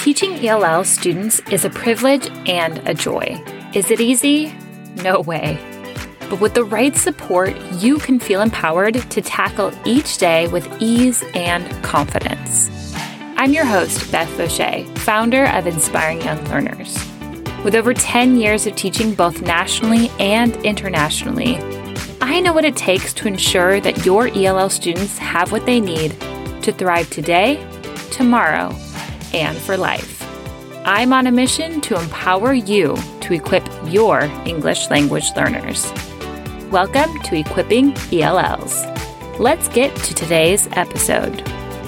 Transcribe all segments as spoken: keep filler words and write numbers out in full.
Teaching E L L students is a privilege and a joy. Is it easy? No way. But with the right support, you can feel empowered to tackle each day with ease and confidence. I'm your host, Beth Fauché, founder of Inspiring Young Learners. With over ten years of teaching both nationally and internationally, I know what it takes to ensure that your E L L students have what they need to thrive today, tomorrow, and for life. I'm on a mission to empower you to equip your English language learners. Welcome to Equipping E L Ls. Let's get to today's episode.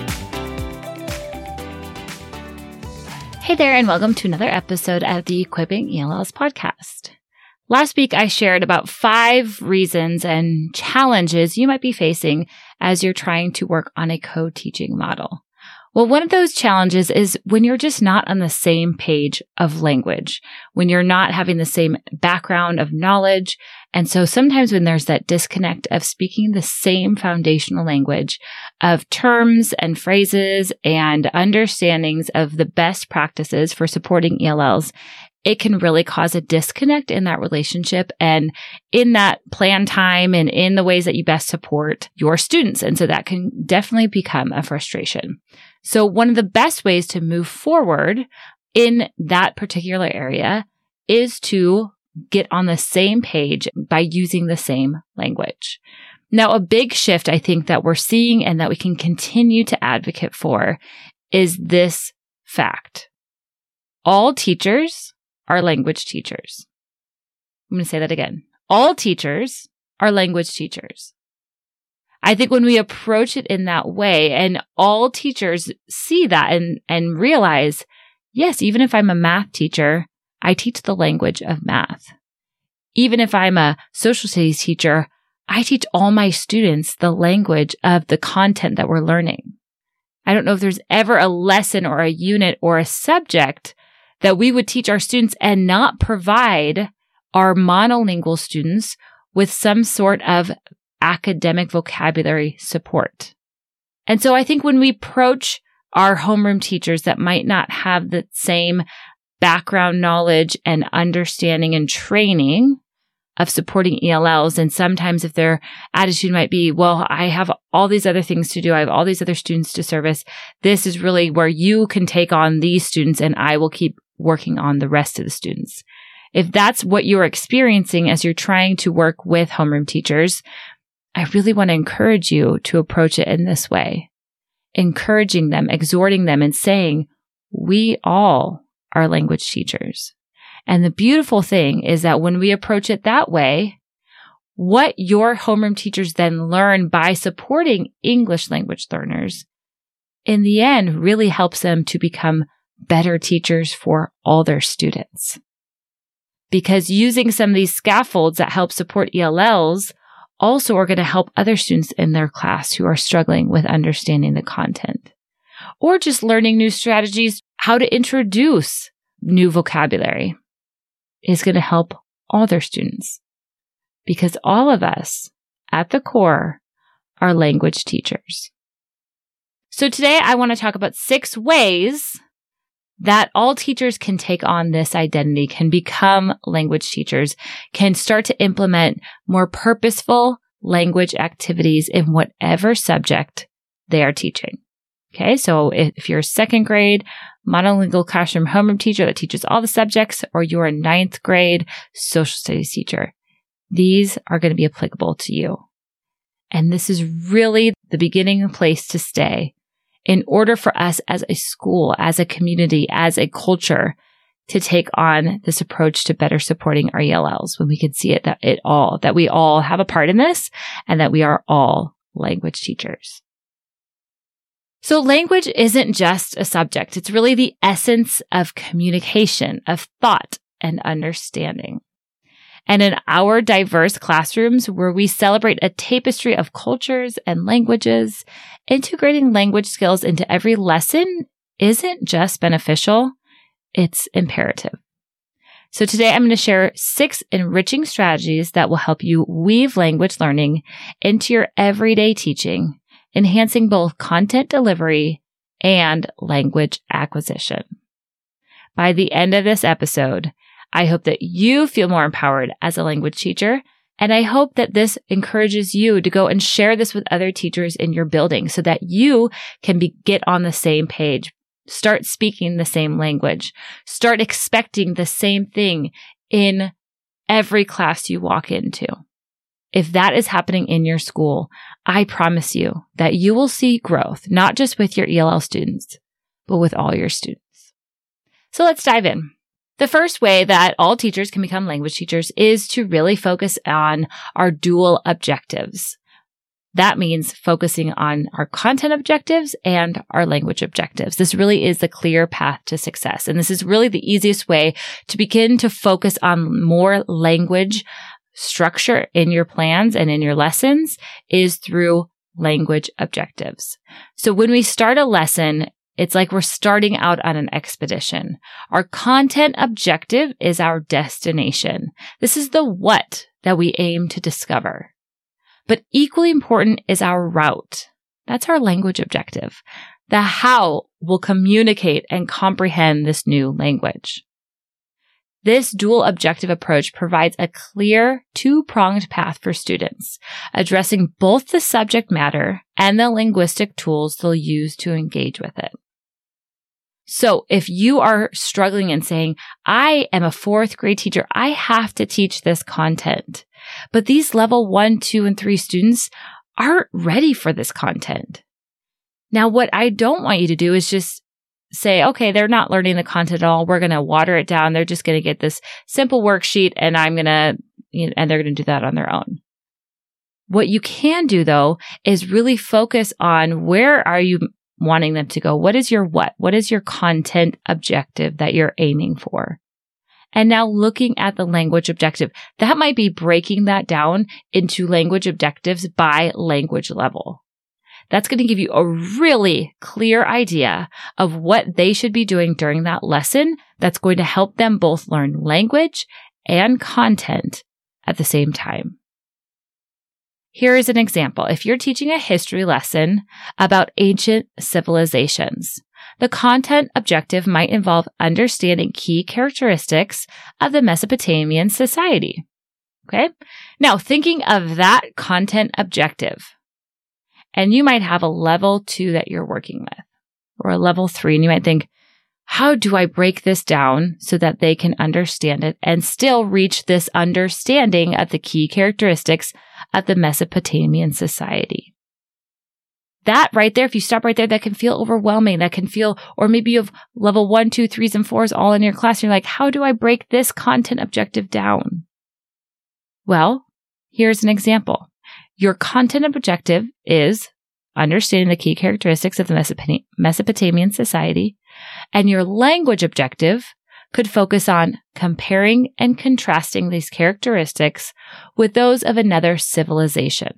Hey there, and welcome to another episode of the Equipping E L Ls podcast. Last week, I shared about five reasons and challenges you might be facing as you're trying to work on a co-teaching model. Well, one of those challenges is when you're just not on the same page of language, when you're not having the same background of knowledge. And so sometimes when there's that disconnect of speaking the same foundational language of terms and phrases and understandings of the best practices for supporting E L Ls, it can really cause a disconnect in that relationship and in that plan time and in the ways that you best support your students. And so that can definitely become a frustration. So one of the best ways to move forward in that particular area is to get on the same page by using the same language. Now, a big shift I think that we're seeing and that we can continue to advocate for is this fact. All teachers are language teachers. I'm going to say that again. All teachers are language teachers. I think when we approach it in that way and all teachers see that and, and realize, yes, even if I'm a math teacher, I teach the language of math. Even if I'm a social studies teacher, I teach all my students the language of the content that we're learning. I don't know if there's ever a lesson or a unit or a subject that we would teach our students and not provide our monolingual students with some sort of academic vocabulary support. And so I think when we approach our homeroom teachers that might not have the same background knowledge and understanding and training of supporting E L Ls, and sometimes if their attitude might be, well, I have all these other things to do, I have all these other students to service, this is really where you can take on these students and I will keep working on the rest of the students. If that's what you're experiencing as you're trying to work with homeroom teachers, I really want to encourage you to approach it in this way, encouraging them, exhorting them, and saying, we all are language teachers. And the beautiful thing is that when we approach it that way, what your homeroom teachers then learn by supporting English language learners, in the end, really helps them to become better teachers for all their students. Because using some of these scaffolds that help support E L Ls also are going to help other students in their class who are struggling with understanding the content. Or just learning new strategies, how to introduce new vocabulary is going to help all their students. Because all of us, at the core, are language teachers. So today I want to talk about six ways that all teachers can take on this identity, can become language teachers, can start to implement more purposeful language activities in whatever subject they are teaching. Okay, so if you're a second grade monolingual classroom homeroom teacher that teaches all the subjects, or you're a ninth grade social studies teacher, these are going to be applicable to you. And this is really the beginning place to stay in order for us as a school, as a community, as a culture to take on this approach to better supporting our E L Ls when we can see it that it all, that we all have a part in this and that we are all language teachers. So language isn't just a subject. It's really the essence of communication, of thought and understanding. And in our diverse classrooms where we celebrate a tapestry of cultures and languages, integrating language skills into every lesson isn't just beneficial, it's imperative. So today I'm going to share six enriching strategies that will help you weave language learning into your everyday teaching, enhancing both content delivery and language acquisition. By the end of this episode, I hope that you feel more empowered as a language teacher. And I hope that this encourages you to go and share this with other teachers in your building so that you can be, get on the same page, start speaking the same language, start expecting the same thing in every class you walk into. If that is happening in your school, I promise you that you will see growth, not just with your E L L students, but with all your students. So let's dive in. The first way that all teachers can become language teachers is to really focus on our dual objectives. That means focusing on our content objectives and our language objectives. This really is the clear path to success. And this is really the easiest way to begin to focus on more language structure in your plans and in your lessons is through language objectives. So when we start a lesson, it's like we're starting out on an expedition. Our content objective is our destination. This is the what that we aim to discover. But equally important is our route. That's our language objective. The how will communicate and comprehend this new language. This dual objective approach provides a clear two-pronged path for students, addressing both the subject matter and the linguistic tools they'll use to engage with it. So if you are struggling and saying, I am a fourth grade teacher, I have to teach this content, but these level one, two, and three students aren't ready for this content. Now, what I don't want you to do is just say, okay, they're not learning the content at all. We're going to water it down. They're just going to get this simple worksheet and I'm going to, you know, and they're going to do that on their own. What you can do though, is really focus on where are you wanting them to go? What is your what? What is your content objective that you're aiming for? And now looking at the language objective, that might be breaking that down into language objectives by language level. That's going to give you a really clear idea of what they should be doing during that lesson that's going to help them both learn language and content at the same time. Here is an example. If you're teaching a history lesson about ancient civilizations, the content objective might involve understanding key characteristics of the Mesopotamian society. Okay? Now, thinking of that content objective, and you might have a level two that you're working with, or a level three, and you might think, how do I break this down so that they can understand it and still reach this understanding of the key characteristics of the Mesopotamian society? That right there, if you stop right there, that can feel overwhelming. That can feel, or maybe you have level one, two, threes, and fours all in your class. And you're like, how do I break this content objective down? Well, here's an example. Your content objective is understanding the key characteristics of the Mesopotamian society, and your language objective could focus on comparing and contrasting these characteristics with those of another civilization.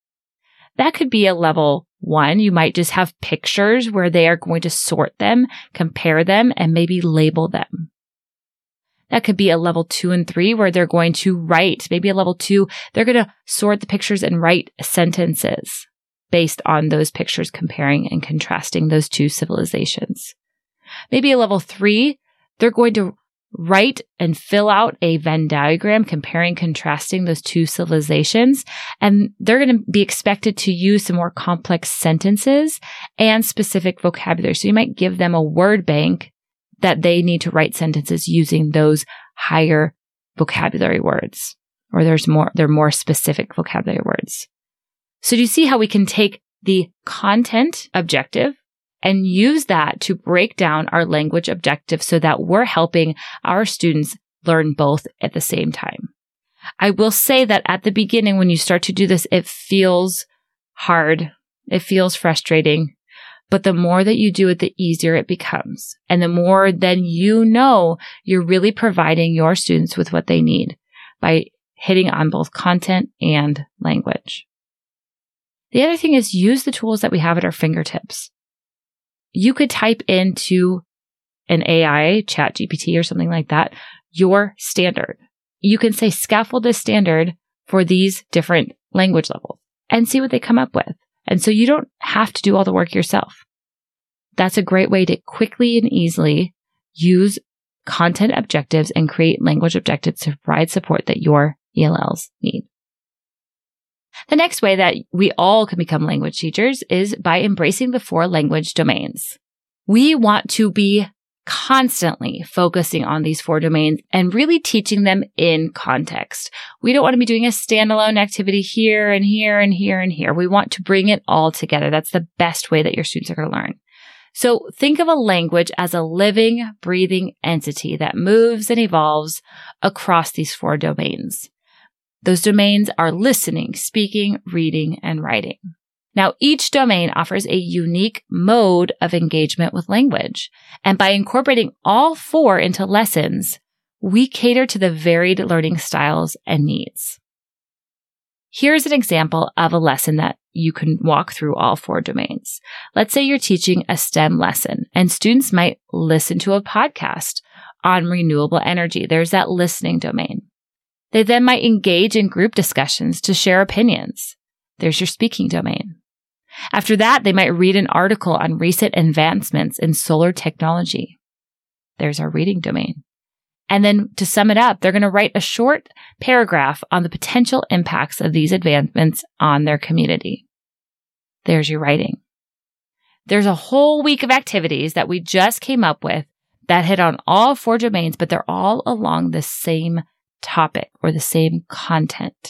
That could be a level one. You might just have pictures where they are going to sort them, compare them, and maybe label them. That could be a level two and three where they're going to write, maybe a level two, they're going to sort the pictures and write sentences based on those pictures, comparing and contrasting those two civilizations. Maybe a level three, they're going to write and fill out a Venn diagram comparing, contrasting those two civilizations. And they're going to be expected to use some more complex sentences and specific vocabulary. So you might give them a word bank that they need to write sentences using those higher vocabulary words, or there's more, they're more specific vocabulary words. So do you see how we can take the content objective and use that to break down our language objective so that we're helping our students learn both at the same time? I will say that at the beginning, when you start to do this, it feels hard. It feels frustrating. But the more that you do it, the easier it becomes. And the more then you know you're really providing your students with what they need by hitting on both content and language. The other thing is use the tools that we have at our fingertips. You could type into an A I, Chat G P T or something like that, your standard. You can say scaffold is standard for these different language levels and see what they come up with. And so you don't have to do all the work yourself. That's a great way to quickly and easily use content objectives and create language objectives to provide support that your E L Ls need. The next way that we all can become language teachers is by embracing the four language domains. We want to be constantly focusing on these four domains and really teaching them in context. We don't want to be doing a standalone activity here and here and here and here. We want to bring it all together. That's the best way that your students are going to learn. So think of a language as a living, breathing entity that moves and evolves across these four domains. Those domains are listening, speaking, reading, and writing. Now, each domain offers a unique mode of engagement with language. And by incorporating all four into lessons, we cater to the varied learning styles and needs. Here's an example of a lesson that you can walk through all four domains. Let's say you're teaching a STEM lesson and students might listen to a podcast on renewable energy. There's that listening domain. They then might engage in group discussions to share opinions. There's your speaking domain. After that, they might read an article on recent advancements in solar technology. There's our reading domain. And then to sum it up, they're going to write a short paragraph on the potential impacts of these advancements on their community. There's your writing. There's a whole week of activities that we just came up with that hit on all four domains, but they're all along the same topic or the same content.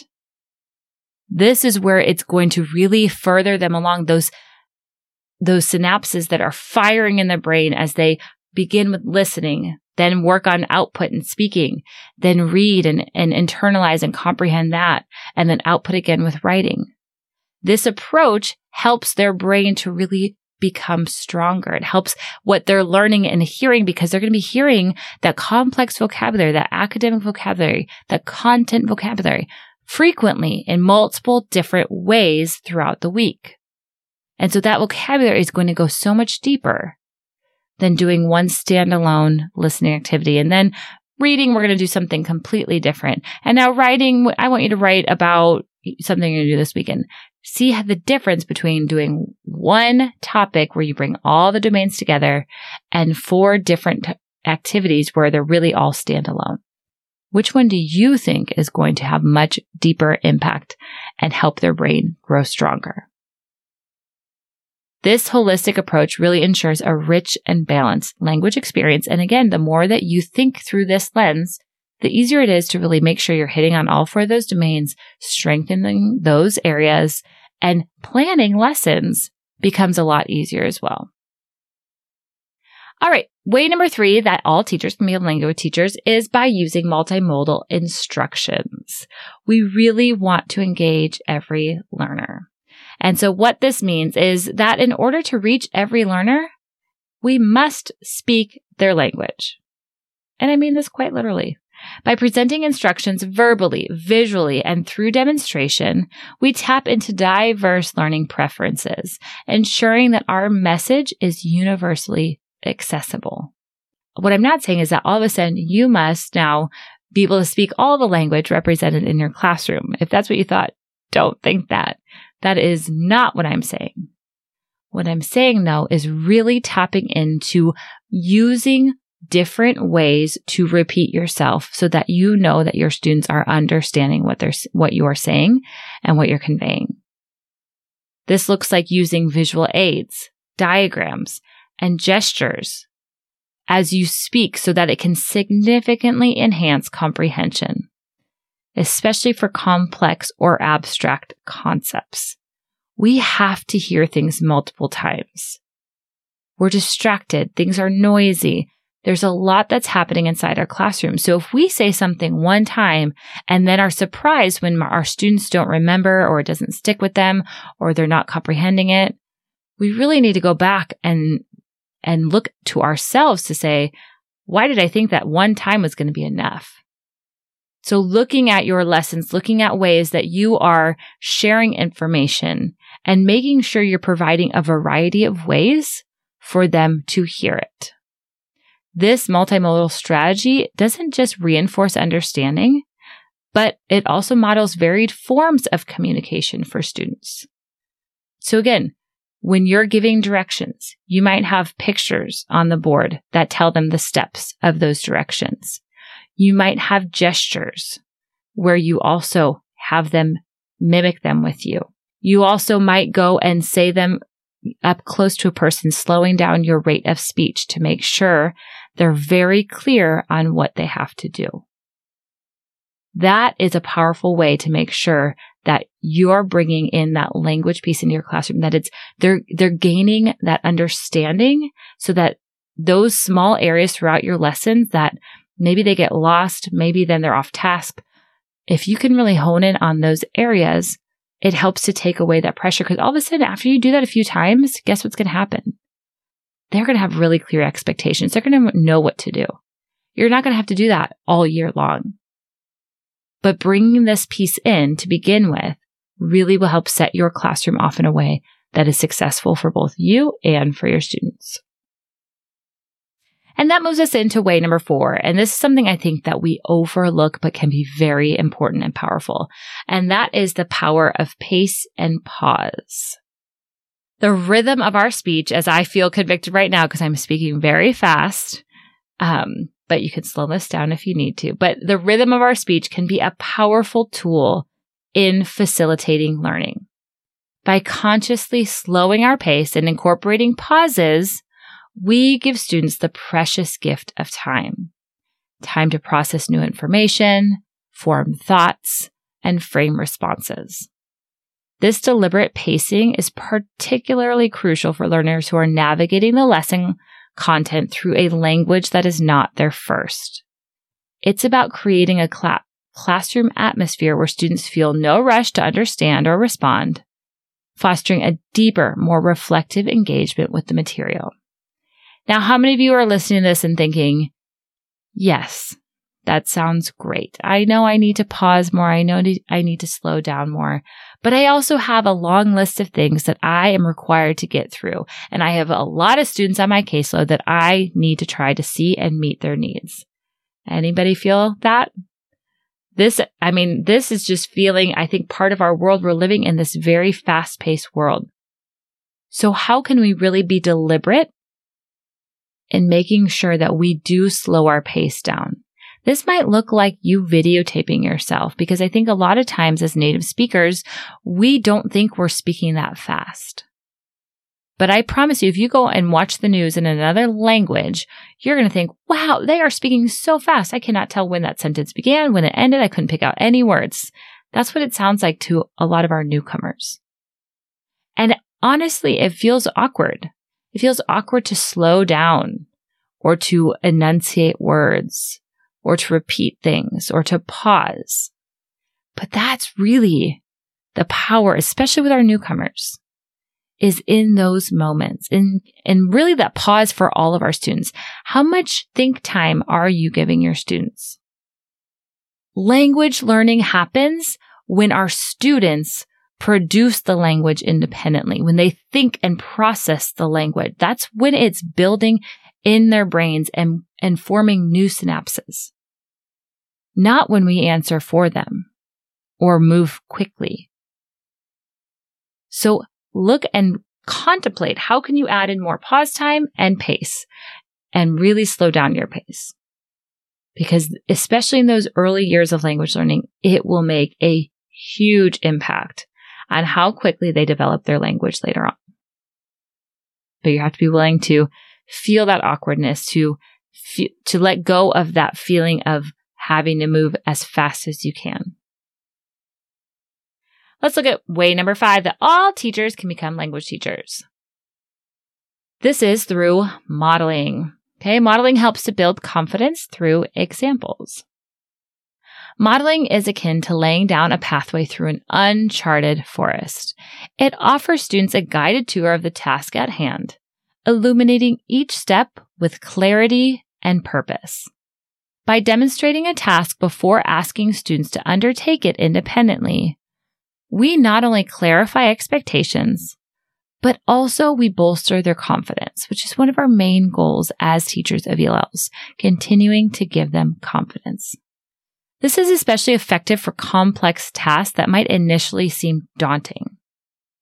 This is where it's going to really further them along those, those synapses that are firing in the brain as they begin with listening, then work on output and speaking, then read and, and internalize and comprehend that, and then output again with writing. This approach helps their brain to really become stronger. It helps what they're learning and hearing because they're going to be hearing that complex vocabulary, that academic vocabulary, that content vocabulary frequently in multiple different ways throughout the week. And so that vocabulary is going to go so much deeper than doing one standalone listening activity. And then reading, we're going to do something completely different. And now writing, I want you to write about something you're going to do this weekend. See how the difference between doing one topic where you bring all the domains together and four different t- activities where they're really all standalone. Which one do you think is going to have much deeper impact and help their brain grow stronger? This holistic approach really ensures a rich and balanced language experience. And again, the more that you think through this lens, the easier it is to really make sure you're hitting on all four of those domains, strengthening those areas, and planning lessons becomes a lot easier as well. All right. Way number three that all teachers can become language teachers is by using multimodal instructions. We really want to engage every learner. And so what this means is that in order to reach every learner, we must speak their language. And I mean this quite literally. By presenting instructions verbally, visually, and through demonstration, we tap into diverse learning preferences, ensuring that our message is universally accessible. What I'm not saying is that all of a sudden you must now be able to speak all the language represented in your classroom. If that's what you thought, don't think that. That is not what I'm saying. What I'm saying, though, is really tapping into using different ways to repeat yourself so that you know that your students are understanding what they're, what you are saying and what you're conveying. This looks like using visual aids, diagrams, and gestures as you speak so that it can significantly enhance comprehension, especially for complex or abstract concepts. We have to hear things multiple times. We're distracted. Things are noisy. There's a lot that's happening inside our classroom. So if we say something one time and then are surprised when our students don't remember or it doesn't stick with them or they're not comprehending it, we really need to go back and and look to ourselves to say, why did I think that one time was going to be enough? So looking at your lessons, looking at ways that you are sharing information and making sure you're providing a variety of ways for them to hear it. This multimodal strategy doesn't just reinforce understanding, but it also models varied forms of communication for students. So again, When you're giving directions, you might have pictures on the board that tell them the steps of those directions. You might have gestures where you also have them mimic them with you. You also might go and say them up close to a person, slowing down your rate of speech to make sure they're very clear on what they have to do. That is a powerful way to make sure that you're bringing in that language piece into your classroom, that it's, they're, they're gaining that understanding so that those small areas throughout your lessons that maybe they get lost, maybe then they're off task. If you can really hone in on those areas, it helps to take away that pressure, because all of a sudden, after you do that a few times, guess what's going to happen? They're going to have really clear expectations. They're going to know what to do. You're not going to have to do that all year long. But bringing this piece in to begin with really will help set your classroom off in a way that is successful for both you and for your students. And that moves us into way number four. And this is something I think that we overlook, but can be very important and powerful. And that is the power of pace and pause. The rhythm of our speech, as I feel convicted right now because I'm speaking very fast, um, but you can slow this down if you need to. But the rhythm of our speech can be a powerful tool in facilitating learning. By consciously slowing our pace and incorporating pauses, we give students the precious gift of time. Time to process new information, form thoughts, and frame responses. This deliberate pacing is particularly crucial for learners who are navigating the lesson content through a language that is not their first. It's about creating a cl- classroom atmosphere where students feel no rush to understand or respond, fostering a deeper, more reflective engagement with the material. Now, how many of you are listening to this and thinking, yes, that sounds great. I know I need to pause more. I know I need to slow down more. But I also have a long list of things that I am required to get through. And I have a lot of students on my caseload that I need to try to see and meet their needs. Anybody feel that? This, I mean, this is just feeling, I think, part of our world. We're living in this very fast-paced world. So how can we really be deliberate in making sure that we do slow our pace down? This might look like you videotaping yourself, because I think a lot of times as native speakers, we don't think we're speaking that fast. But I promise you, if you go and watch the news in another language, you're going to think, wow, they are speaking so fast. I cannot tell when that sentence began, when it ended. I couldn't pick out any words. That's what it sounds like to a lot of our newcomers. And honestly, it feels awkward. It feels awkward to slow down or to enunciate words or to repeat things or to pause. But that's really the power, especially with our newcomers, is in those moments. And, and really that pause for all of our students. How much think time are you giving your students? Language learning happens when our students produce the language independently, when they think and process the language. That's when it's building in their brains and, and forming new synapses. Not when we answer for them or move quickly. So look and contemplate, how can you add in more pause time and pace and really slow down your pace? Because especially in those early years of language learning, it will make a huge impact on how quickly they develop their language later on. But you have to be willing to feel that awkwardness, to fe- to let go of that feeling of having to move as fast as you can. Let's look at way number five, that all teachers can become language teachers. This is through modeling. Okay, modeling helps to build confidence through examples. Modeling is akin to laying down a pathway through an uncharted forest. It offers students a guided tour of the task at hand, illuminating each step with clarity and purpose. By demonstrating a task before asking students to undertake it independently, we not only clarify expectations, but also we bolster their confidence, which is one of our main goals as teachers of E L Ls, continuing to give them confidence. This is especially effective for complex tasks that might initially seem daunting.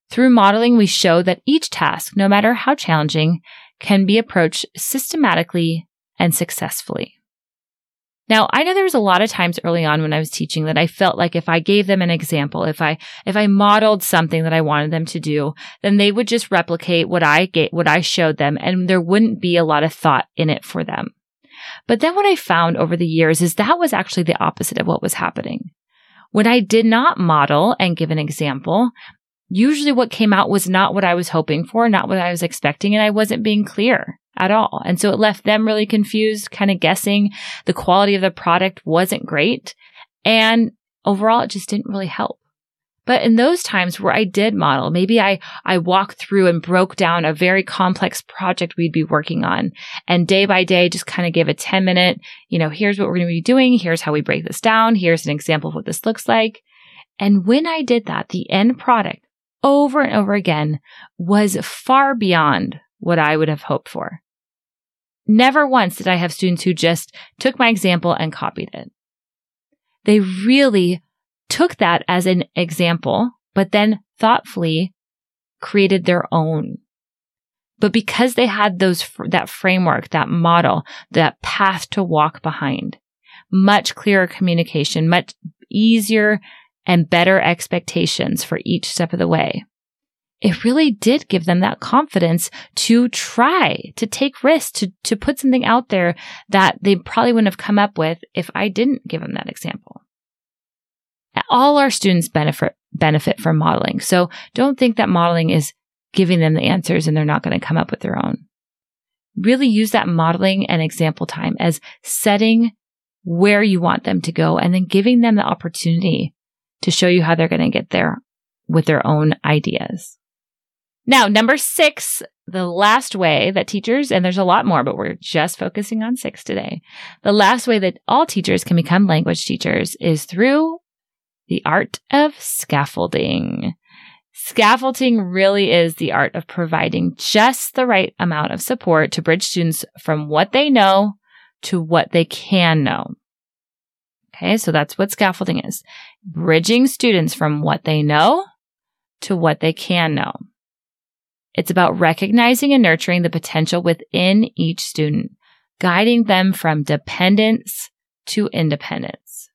Through modeling, we show that each task, no matter how challenging, can be approached systematically and successfully. Now, I know there was a lot of times early on when I was teaching that I felt like if I gave them an example, if I if I modeled something that I wanted them to do, then they would just replicate what I gave, what I showed them, and there wouldn't be a lot of thought in it for them. But then what I found over the years is that was actually the opposite of what was happening. When I did not model and give an example, usually what came out was not what I was hoping for, not what I was expecting, and I wasn't being clear at all. And so it left them really confused, kind of guessing. The quality of the product wasn't great. And overall, it just didn't really help. But in those times where I did model, maybe I, I walked through and broke down a very complex project we'd be working on. And day by day, just kind of gave a ten minute, you know, here's what we're going to be doing. Here's how we break this down. Here's an example of what this looks like. And when I did that, the end product over and over again was far beyond what I would have hoped for. Never once did I have students who just took my example and copied it. They really took that as an example, but then thoughtfully created their own. But because they had those, that framework, that model, that path to walk behind, much clearer communication, much easier and better expectations for each step of the way, it really did give them that confidence to try, to take risks, to, to put something out there that they probably wouldn't have come up with if I didn't give them that example. All our students benefit, benefit from modeling. So don't think that modeling is giving them the answers and they're not going to come up with their own. Really use that modeling and example time as setting where you want them to go and then giving them the opportunity to show you how they're going to get there with their own ideas. Now, number six, the last way that teachers, and there's a lot more, but we're just focusing on six today. The last way that all teachers can become language teachers is through the art of scaffolding. Scaffolding really is the art of providing just the right amount of support to bridge students from what they know to what they can know. Okay, so that's what scaffolding is. Bridging students from what they know to what they can know. It's about recognizing and nurturing the potential within each student, guiding them from dependence to independence.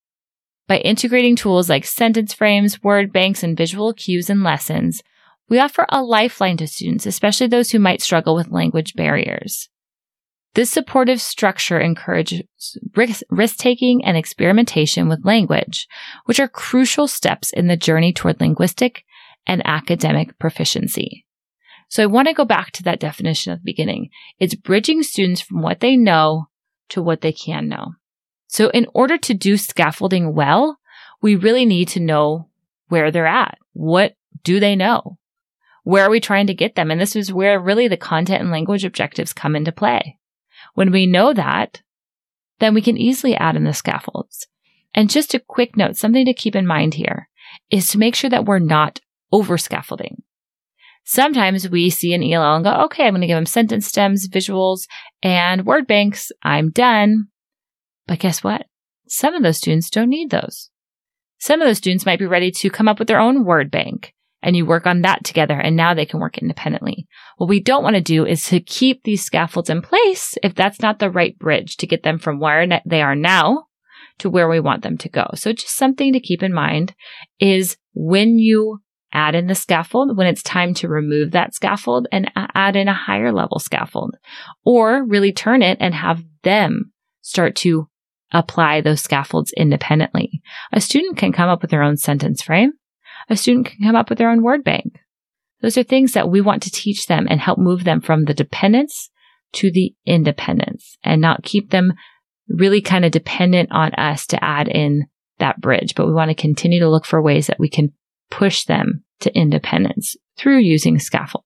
By integrating tools like sentence frames, word banks, and visual cues in lessons, we offer a lifeline to students, especially those who might struggle with language barriers. This supportive structure encourages risk-taking and experimentation with language, which are crucial steps in the journey toward linguistic and academic proficiency. So I want to go back to that definition at the beginning. It's bridging students from what they know to what they can know. So in order to do scaffolding well, we really need to know where they're at. What do they know? Where are we trying to get them? And this is where really the content and language objectives come into play. When we know that, then we can easily add in the scaffolds. And just a quick note, something to keep in mind here is to make sure that we're not over scaffolding. Sometimes we see an E L L and go, okay, I'm going to give them sentence stems, visuals, and word banks. I'm done. But guess what? Some of those students don't need those. Some of those students might be ready to come up with their own word bank, and you work on that together, and now they can work independently. What we don't want to do is to keep these scaffolds in place if that's not the right bridge to get them from where they are now to where we want them to go. So just something to keep in mind is when you add in the scaffold, when it's time to remove that scaffold and add in a higher level scaffold, or really turn it and have them start to apply those scaffolds independently. A student can come up with their own sentence frame. A student can come up with their own word bank. Those are things that we want to teach them and help move them from the dependence to the independence and not keep them really kind of dependent on us to add in that bridge. But we want to continue to look for ways that we can push them to independence through using scaffolds.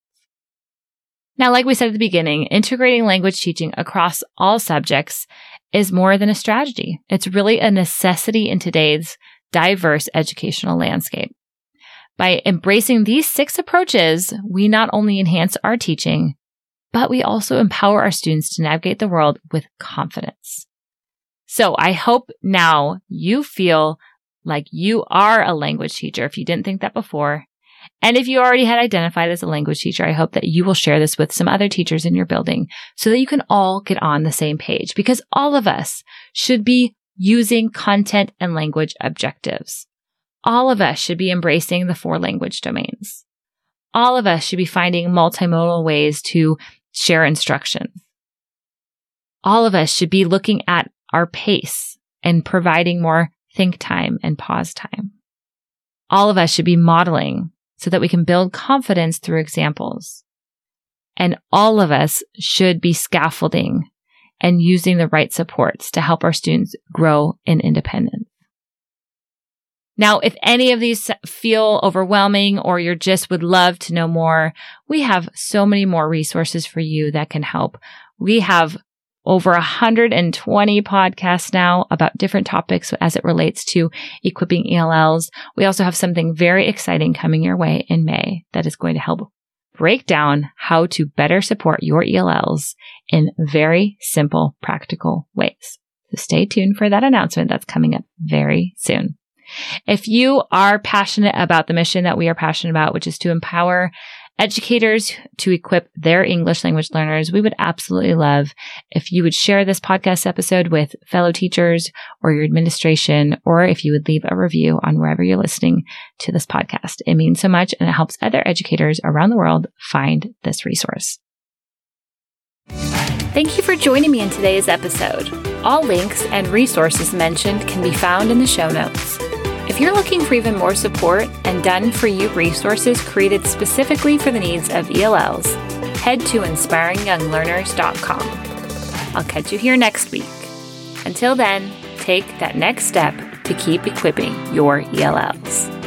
Now, like we said at the beginning, integrating language teaching across all subjects is more than a strategy. It's really a necessity in today's diverse educational landscape. By embracing these six approaches, we not only enhance our teaching, but we also empower our students to navigate the world with confidence. So I hope now you feel like you are a language teacher if you didn't think that before, And if you already had identified as a language teacher, I hope that you will share this with some other teachers in your building so that you can all get on the same page, because all of us should be using content and language objectives. All of us should be embracing the four language domains. All of us should be finding multimodal ways to share instructions. All of us should be looking at our pace and providing more think time and pause time. All of us should be modeling so that we can build confidence through examples. And all of us should be scaffolding and using the right supports to help our students grow in independence. Now, if any of these feel overwhelming or you just would love to know more, we have so many more resources for you that can help. We have over one hundred twenty podcasts now about different topics as it relates to equipping E L Ls. We also have something very exciting coming your way in May that is going to help break down how to better support your E L Ls in very simple, practical ways. So stay tuned for that announcement that's coming up very soon. If you are passionate about the mission that we are passionate about, which is to empower educators to equip their English language learners, we would absolutely love if you would share this podcast episode with fellow teachers or your administration, or if you would leave a review on wherever you're listening to this podcast. It means so much, and it helps other educators around the world find this resource. Thank you for joining me in today's episode. All links and resources mentioned can be found in the show notes. If you're looking for even more support and done-for-you resources created specifically for the needs of E L Ls, head to inspiring young learners dot com. I'll catch you here next week. Until then, take that next step to keep equipping your E L Ls.